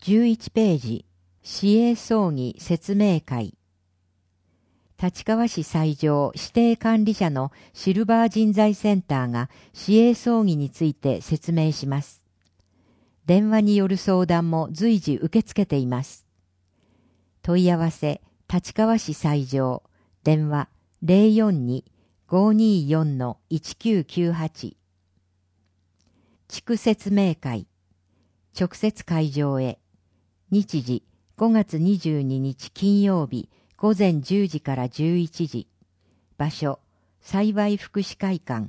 11ページ、市営葬儀説明会。立川市西条指定管理者のシルバー人材センターが市営葬儀について説明します。電話による相談も随時受け付けています。問い合わせ、立川市西条、電話042-524-1998。地区説明会、直接会場へ。日時、5月22日金曜日、午前10時から11時。場所、幸福祉会館。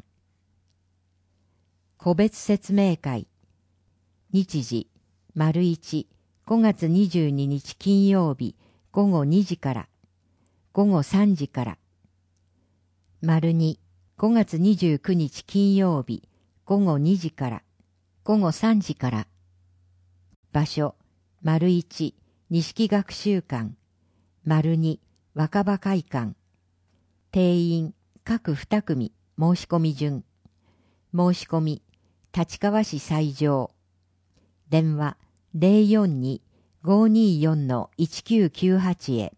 個別説明会。日時、1、5月22日金曜日、午後2時から。午後3時から。2、5月29日金曜日、午後2時から。午後3時から。場所、1、錦学習館。2、若葉会館。定員、各2組、申し込み順。申し込み、立川市西条。電話、042-524-1998へ。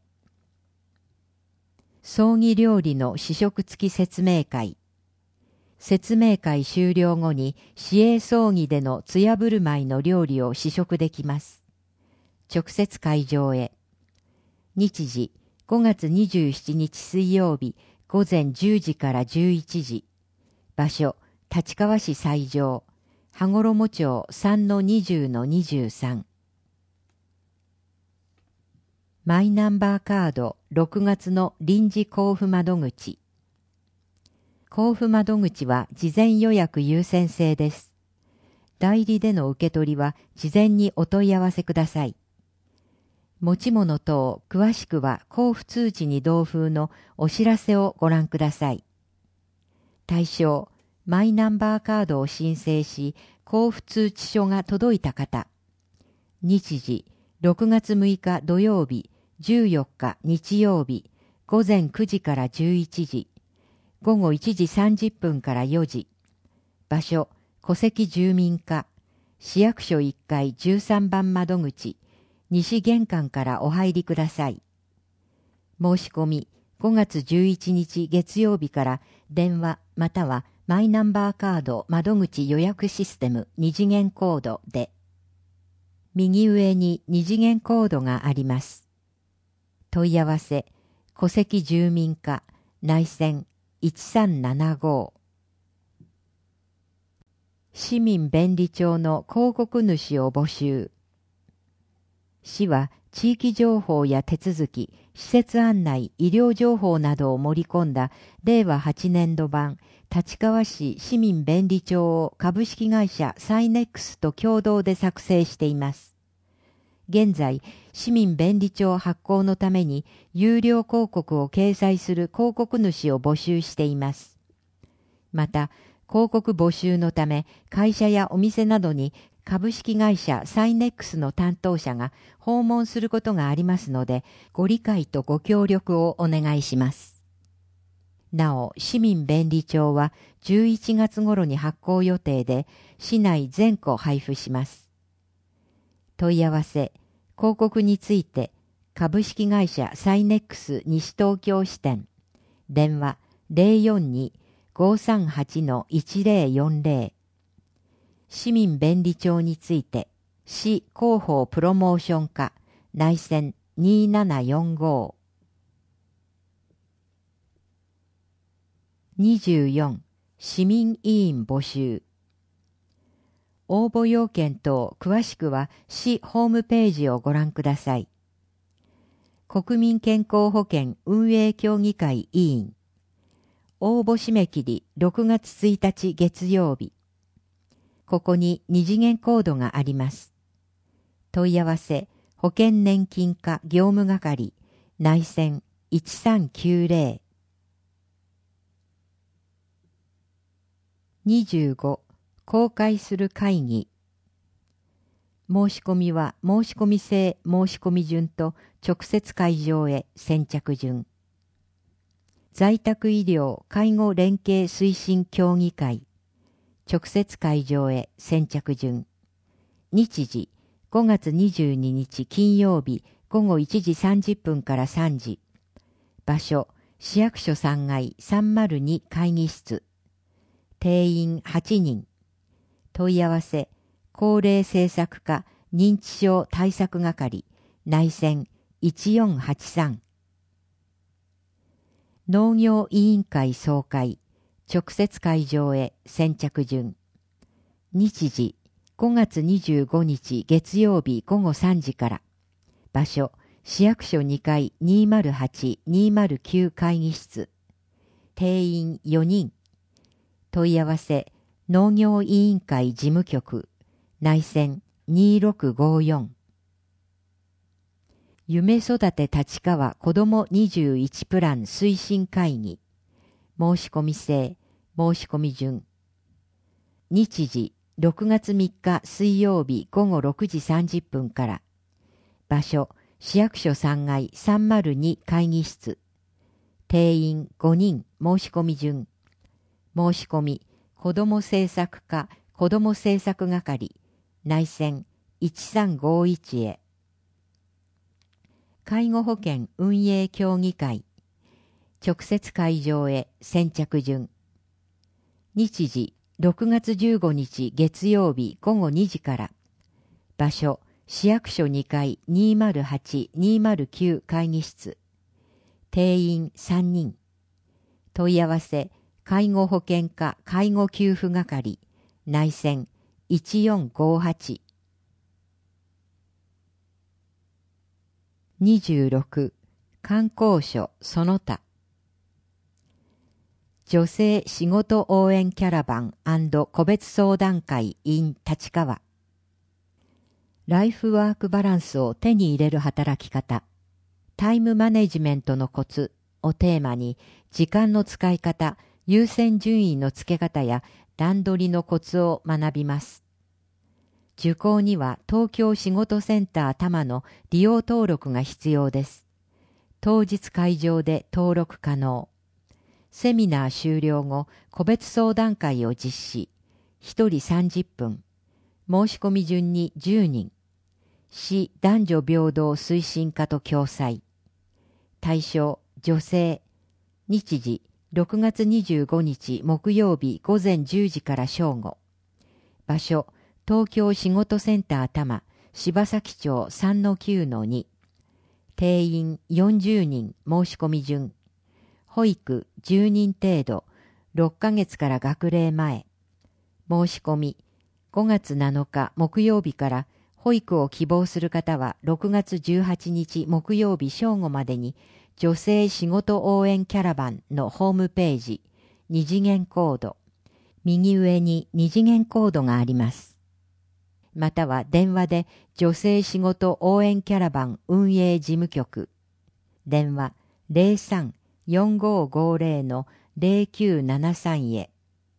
葬儀料理の試食付き説明会。説明会終了後に市営葬儀での艶振る舞いの料理を試食できます。直接会場へ。日時、5月27日水曜日、午前10時から11時。場所、立川市西条、羽衣町 3-20-23。マイナンバーカード6月の臨時交付窓口。交付窓口は事前予約優先制です。代理での受け取りは事前にお問い合わせください。持ち物等詳しくは交付通知に同封のお知らせをご覧ください。対象、マイナンバーカードを申請し、交付通知書が届いた方。日時、6月6日土曜日、14日日曜日、午前9時から11時、午後1時30分から4時。場所、戸籍住民課、市役所1階13番窓口、西玄関からお入りください。申し込み、5月11日月曜日から電話またはマイナンバーカード窓口予約システム2次元コードで。右上に2次元コードがあります。問い合わせ、戸籍住民課、内線1375。市民便利帳の広告主を募集。市は地域情報や手続き、施設案内、医療情報などを盛り込んだ令和8年度版立川市市民便利帳を株式会社サイネックスと共同で作成しています。現在、市民便利帳発行のために有料広告を掲載する広告主を募集しています。また、広告募集のため会社やお店などに株式会社サイネックスの担当者が訪問することがありますので、ご理解とご協力をお願いします。なお、市民便利帳は11月頃に発行予定で、市内全戸配布します。問い合わせ、広告について、株式会社サイネックス西東京支店、電話042-538-1040。市民便利帳について、市広報プロモーション課、内線2745。24、市民委員募集。応募要件等詳しくは市ホームページをご覧ください。国民健康保険運営協議会委員。応募締め切り6月1日月曜日。ここに2次元コードがあります。問い合わせ、保険年金課業務係、内線1390。25、公開する会議。申し込みは申し込み制申し込み順と直接会場へ先着順。在宅医療介護連携推進協議会。直接会場へ先着順。日時、 5月22日金曜日午後1時30分から3時。場所、市役所3階302会議室。定員8人。問い合わせ、高齢政策課認知症対策係、内線1483。農業委員会総会、直接会場へ先着順。日時、5月25日月曜日午後3時から。場所、市役所2階208-209会議室。定員4人。問い合わせ、農業委員会事務局、内線2654。夢育て立川子ども21プラン推進会議。申し込み制、申し込み順。日時、6月3日水曜日午後6時30分から。場所、市役所3階302会議室。定員5人申し込み順。申し込み、子ども政策課子ども政策係、内線1351へ。介護保険運営協議会、直接会場へ先着順。日時、6月15日月曜日午後2時から。場所、市役所2階208-209会議室。定員3人。問い合わせ、介護保険課介護給付係、内線1458。26、観光所その他。女性仕事応援キャラバン&個別相談会 in 立川。ライフワークバランスを手に入れる働き方、タイムマネジメントのコツをテーマに、時間の使い方、優先順位のつけ方や段取りのコツを学びます。受講には東京仕事センター多摩の利用登録が必要です。当日会場で登録可能。セミナー終了後、個別相談会を実施。1人30分。申し込み順に10人。市男女平等推進課と共催。対象、女性。日時、6月25日木曜日午前10時から正午。場所、東京仕事センター多摩、柴崎町 3-9-2。定員40人申し込み順。保育10人程度、6ヶ月から学齢前。申し込み、5月7日木曜日から保育を希望する方は6月18日木曜日正午までに女性仕事応援キャラバンのホームページ、二次元コード、右上に二次元コードがあります。または電話で女性仕事応援キャラバン運営事務局、電話 03-4550-0973 へ。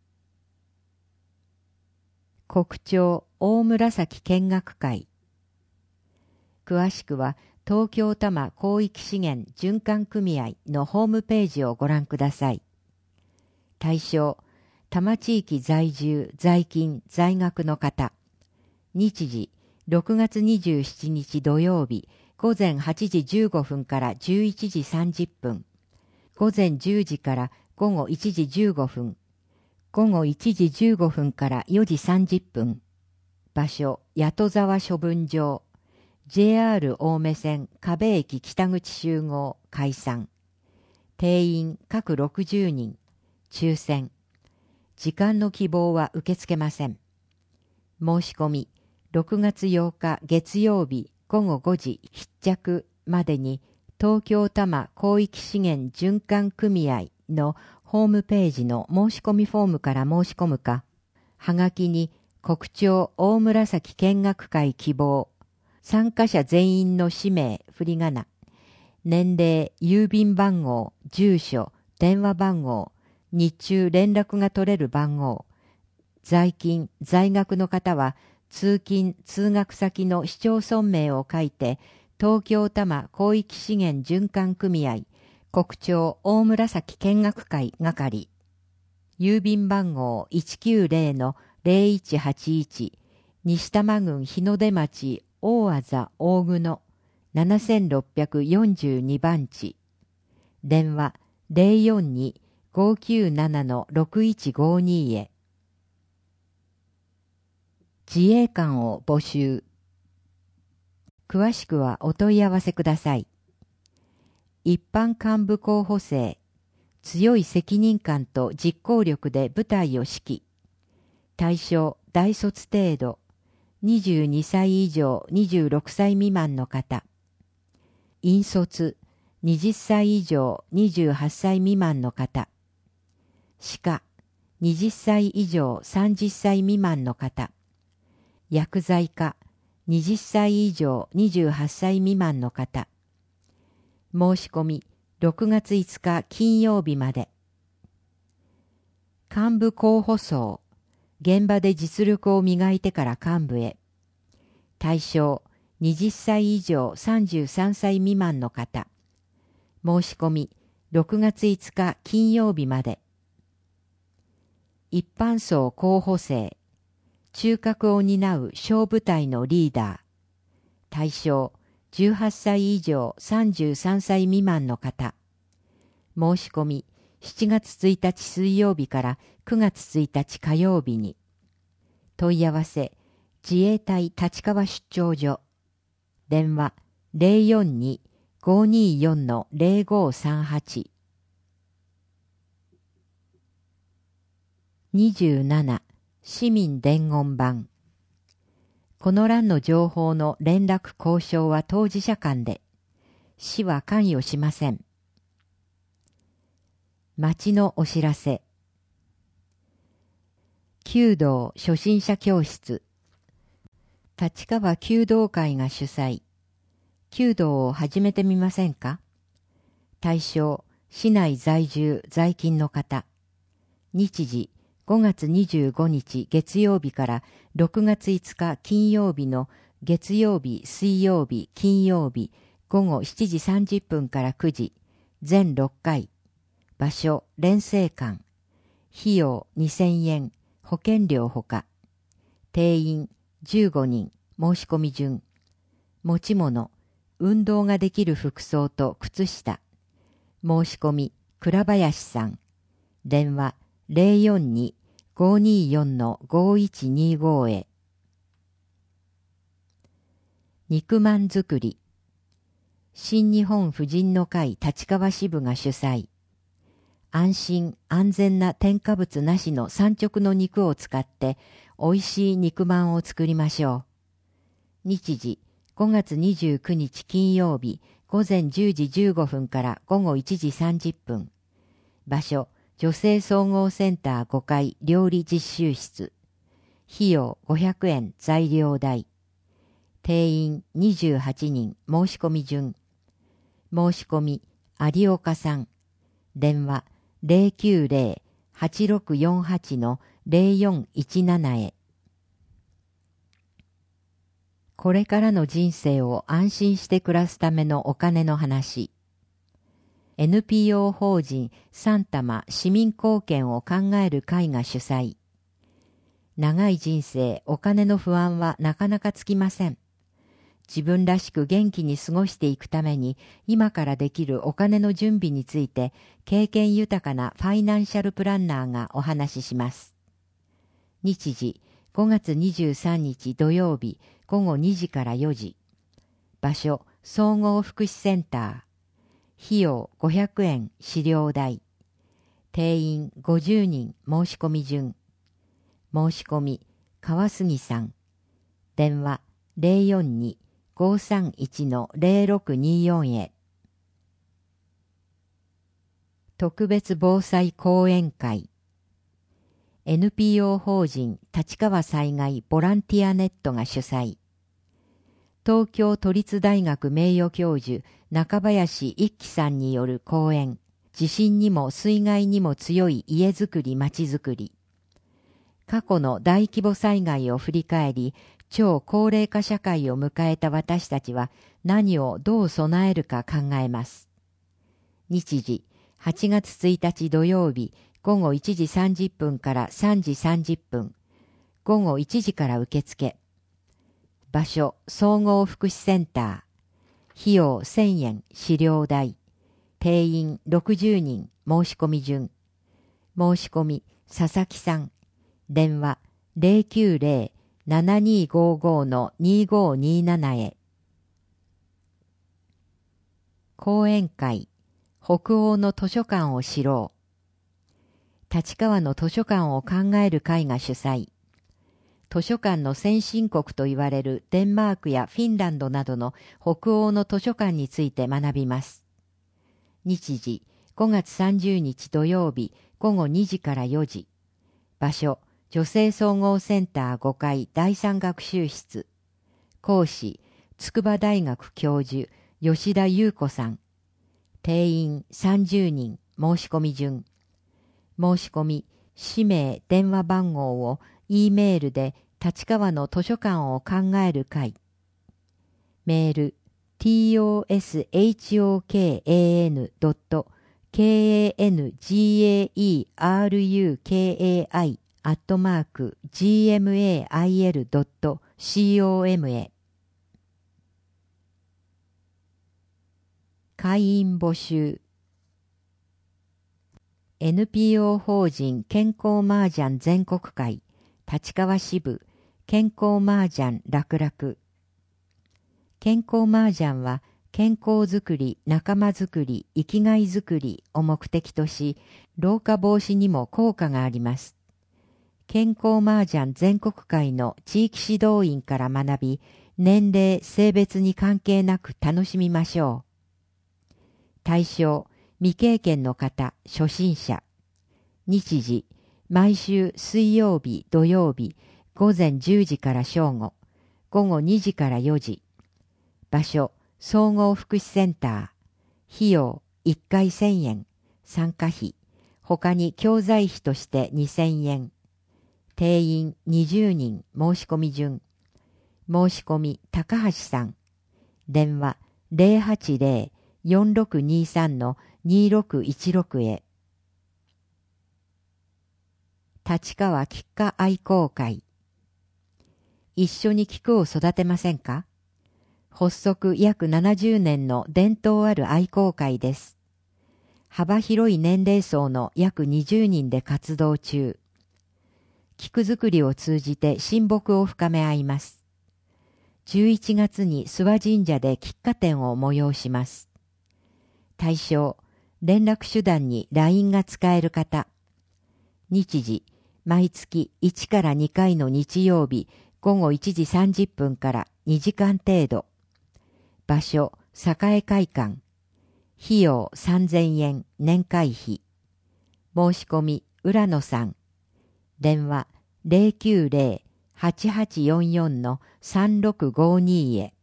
国庁大紫見学会。詳しくは東京多摩広域資源循環組合のホームページをご覧ください。対象、多摩地域在住、在勤、在学の方。日時、6月27日土曜日、午前8時15分から11時30分。午前10時から午後1時15分。午後1時15分から4時30分。場所、八戸沢処分場。JR 青梅線壁駅北口集合解散。定員各60人。抽選。時間の希望は受け付けません。申し込み、6月8日月曜日午後5時必着までに東京多摩広域資源循環組合のホームページの申し込みフォームから申し込むか、はがきに国庁大紫見学会希望、参加者全員の氏名、振り仮名、年齢、郵便番号、住所、電話番号、日中連絡が取れる番号、在勤、在学の方は通勤・通学先の市町村名を書いて、東京多摩広域資源循環組合、国庁大紫見学会係、郵便番号 190-0181、西多摩郡日の出町大字大具の7642番地。電話042-597-6152へ。自衛官を募集。詳しくはお問い合わせください。一般幹部候補生、強い責任感と実行力で部隊を指揮。対象、大卒程度、22歳以上26歳未満の方。引率、20歳以上28歳未満の方。歯科、20歳以上30歳未満の方。薬剤科、20歳以上28歳未満の方。申し込み、6月5日金曜日まで。幹部候補層、現場で実力を磨いてから幹部へ。対象、20歳以上33歳未満の方。申し込み、6月5日金曜日まで。一般層候補生、中核を担う小部隊のリーダー。対象、18歳以上33歳未満の方。申し込み、7月1日水曜日から9月1日火曜日に。問い合わせ、自衛隊立川出張所。電話042-524-0538。27. 市民伝言板。この欄の情報の連絡交渉は当事者間で、市は関与しません。町のお知らせ。弓道初心者教室。立川弓道会が主催。弓道を始めてみませんか？対象、市内在住在勤の方。日時、5月25日月曜日から6月5日金曜日の月曜日、水曜日、金曜日、午後7時30分から9時、全6回。場所、連成館。費用2000円、保険料ほか。定員15人、申し込み順。持ち物、運動ができる服装と靴下。申し込み、倉林さん。電話042-524-5125へ。肉まん作り。新日本婦人の会立川支部が主催。安心安全な添加物なしの産直の肉を使って美味しい肉まんを作りましょう。日時5月29日金曜日午前10時15分から午後1時30分。場所、女性総合センター5階料理実習室。費用500円材料代。定員28人申し込み順。申し込み有岡さん。電話090-8648-0417へ。これからの人生を安心して暮らすためのお金の話。NPO 法人三玉市民貢献を考える会が主催。長い人生、お金の不安はなかなかつきません。自分らしく元気に過ごしていくために今からできるお金の準備について経験豊かなファイナンシャルプランナーがお話しします。日時5月23日土曜日午後2時から4時。場所総合福祉センター。費用500円資料代。定員50人申し込み順。申し込み川杉さん。電話042-531-0624へ。特別防災講演会。NPO 法人立川災害ボランティアネットが主催。東京都立大学名誉教授中林一樹さんによる講演。地震にも水害にも強い家づくり町づくり。過去の大規模災害を振り返り、超高齢化社会を迎えた私たちは何をどう備えるか考えます。日時8月1日土曜日午後1時30分から3時30分。午後1時から受付。 場所、総合福祉センター。費用1000円、資料代。定員60人、申し込み順。申し込み、佐々木さん。電話090-7255-2527へ。講演会、北欧の図書館を知ろう。立川の図書館を考える会が主催。図書館の先進国と言われるデンマークやフィンランドなどの北欧の図書館について学びます。日時、5月30日土曜日午後2時から4時。場所、女性総合センター5階第3学習室。講師、筑波大学教授、吉田優子さん。定員30人、申し込み順。申し込み、氏名、電話番号を E メールで立川の図書館を考える会。メール、toshokangarukai@gmail.com へ。会員募集。NPO 法人健康麻雀全国会立川支部健康麻雀楽々。健康麻雀は健康づくり、仲間づくり、生きがいづくりを目的とし、老化防止にも効果があります。健康麻雀全国会の地域指導員から学び、年齢、性別に関係なく楽しみましょう。対象、未経験の方、初心者。日時、毎週水曜日、土曜日、午前10時から正午、午後2時から4時。場所、総合福祉センター。費用、1回1000円。参加費、他に教材費として2000円。定員20人、申し込み順。申し込み、高橋さん。電話、080-4623-2616へ。立川菊花愛好会。一緒に菊を育てませんか？発足約70年の伝統ある愛好会です。幅広い年齢層の約20人で活動中。菊作りを通じて親睦を深め合います。11月に諏訪神社で菊花展を催します。対象、連絡手段に LINE が使える方。日時、毎月1から2回の日曜日午後1時30分から2時間程度。場所、栄会館。費用3000円、年会費。申し込み、浦野さん。電話、090-8844-3652へ。